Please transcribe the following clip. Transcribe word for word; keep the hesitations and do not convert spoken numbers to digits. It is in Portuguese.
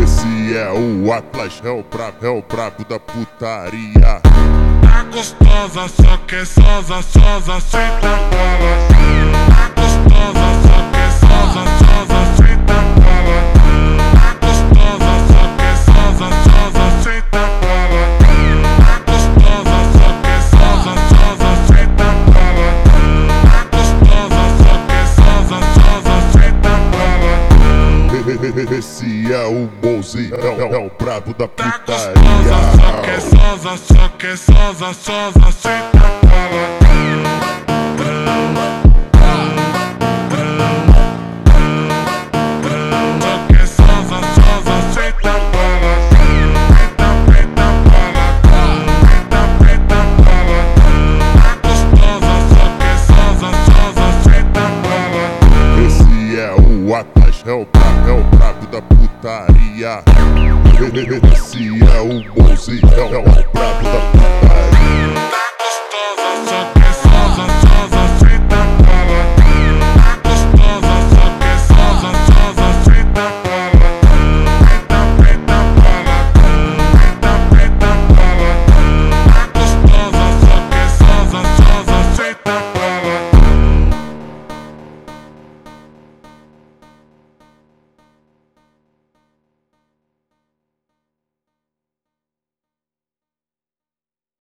Esse é o Atlas, é o brabo, é o brabo da putaria. Tá gostosa, só quer sosa, sosa, senta cola. Tá gostosa, só quer sosa, sosa, senta cola. Tá gostosa, só quer sosa, sosa, senta cola. Tá gostosa, só quer sosa, sosa, senta cola. Tá gostosa, só quer sosa, sosa, senta cola. Esse é o Mozi, é, é, é o brabo da Tá putaria. gostosa, só quer sosa, só quer sosa, sosa, senta cola. Só quer sosa, sosa, senta cola. Senta, senta cola. Senta, senta cola. Tá gostosa, só quer sosa, sosa, senta cola. Esse é o Atlas, é o brabo, é o brabo da putaria. Esse é o Mozi, é, é o brabo da putaria.